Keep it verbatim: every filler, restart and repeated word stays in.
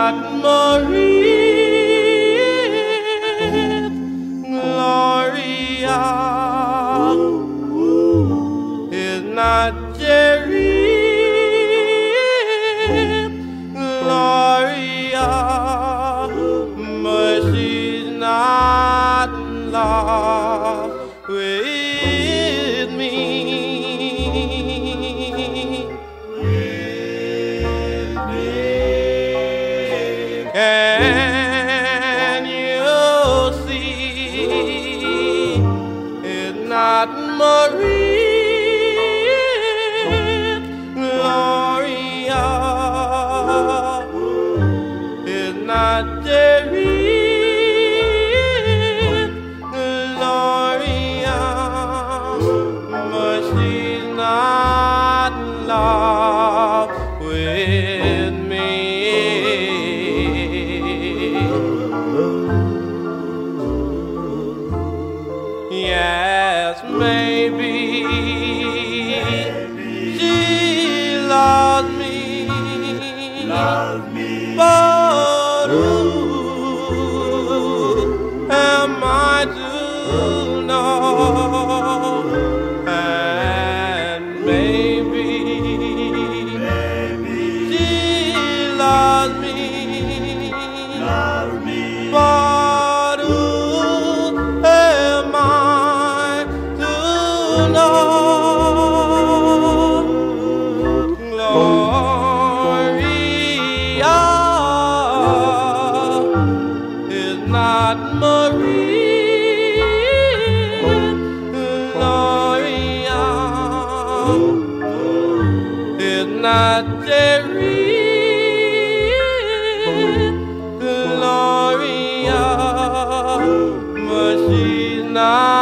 not Marie, Gloria is not Jerry, Gloria, but she's not in love with me. Can you see it's not Marie, Gloria, it's not Jerry, Gloria, but she's not in love with me. Yes, maybe she loves me, Love me, but who am I to know? And maybe baby, she loves me, love me, but who am I to know? Gloria is not Marie, Gloria is not Jerry, Gloria, but she's not